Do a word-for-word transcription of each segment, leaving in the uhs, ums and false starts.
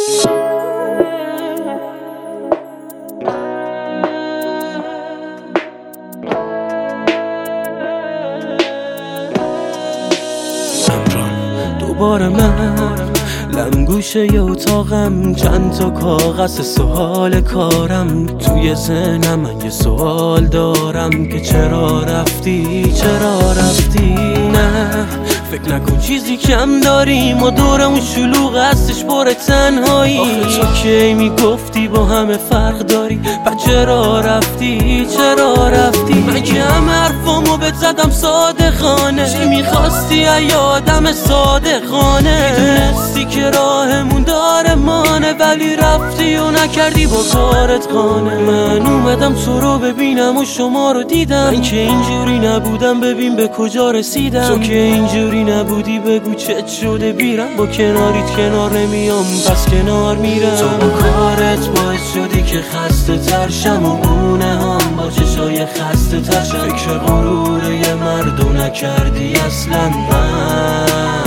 دوباره من لمگوشه ی اتاقم، چند تا کاغذ سوال کارم توی ذهنم. من یه سوال دارم که چرا رفتی، چرا رفتی؟ نه فکر نکن چیزی کم داریم و دورمون شلوغ هستش پر تنهایی. آخه تو کی میگفتی با همه فرق داری، پس چرا رفتی، چرا رفتی؟ من که هم حرفامو بهت زدم صادقانه، چی میخواستی ای آدم صادقانه؟ میدونستی که راهمون داره مانه، ولی رفتی و نکردی با کارت قانه. من اومدم تو رو ببینم و شما رو دیدم، من که اینجوری نبودم ببین به کجا رسیدم. تو که اینجوری نبودی بگو چت شده بیرم، با کناریت کنار نمیام پس کنار میرم. تو با کارت باعث شدی که خسته ترشم و اونه هم با چشای خسته ترشم. فکر غرور یه مردو نکردی اصلا. من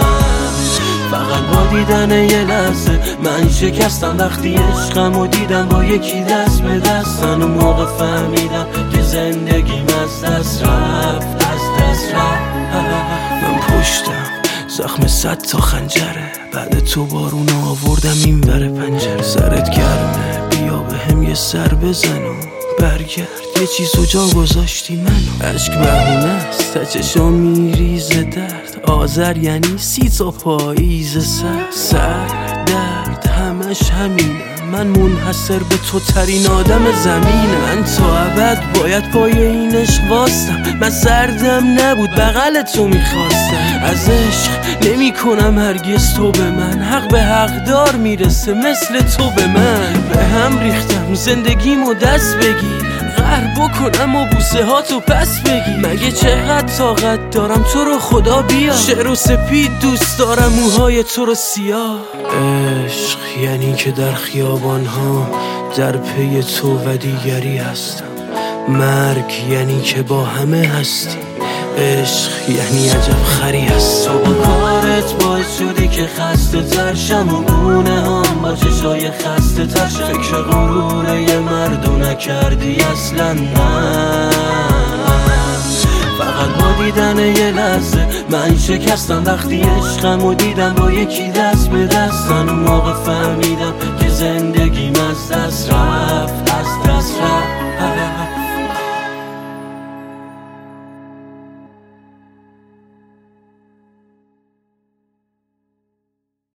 فقط با دیدن یه لحظه من شکستم، وقتی عشقم و دیدم با یکی دست به دستن. و موقع فهمیدم که زندگیم از دست رفت، از دست رفت. من پشتم زخم صد تا خنجره، بعد تو بارون آوردم این ور پنجره. سرت گرمه بیا به هم یه سر بزن و برگرد، یه چیزو جا گذاشتی منو. عشق بهونه است تا چشام میریزه درد، آذر یعنی سی تا پاییز سر. سر درد همش همینه، من منحصر به تو ترین آدم زمینه. من تا ابد باید پای این عشق واستم، من سردم نبود بغل تو میخواستم. از عشق نمی کنم هرگز تو به من، حق به حقدار میرسه مثل تو به من. به هم ریختم زندگیمو دست بگی، قهر بکنم و بوسه ها تو پس بگی. مگه چقدر طاقت دارم تو رو خدا بیا، شعر و سپید دوست دارم موهای تو رو سیاه. عشق یعنی که در خیابان ها در پی تو و دیگری هستم، مرگ یعنی که با همه هستی، عشق یعنی عجب خری هست. تو با کارت باعث شدی که خسته ترشم و گونه هم با چشای خسته ترشم. فکر غرور یه مردو نکردی اصلا. من فقط با دیدن یه لحظه من شکستم، وقتی عشقم و دیدم با یکی دست به دستن. و موقع فهمیدم که زندگیم از دست رفت، از دست رفت.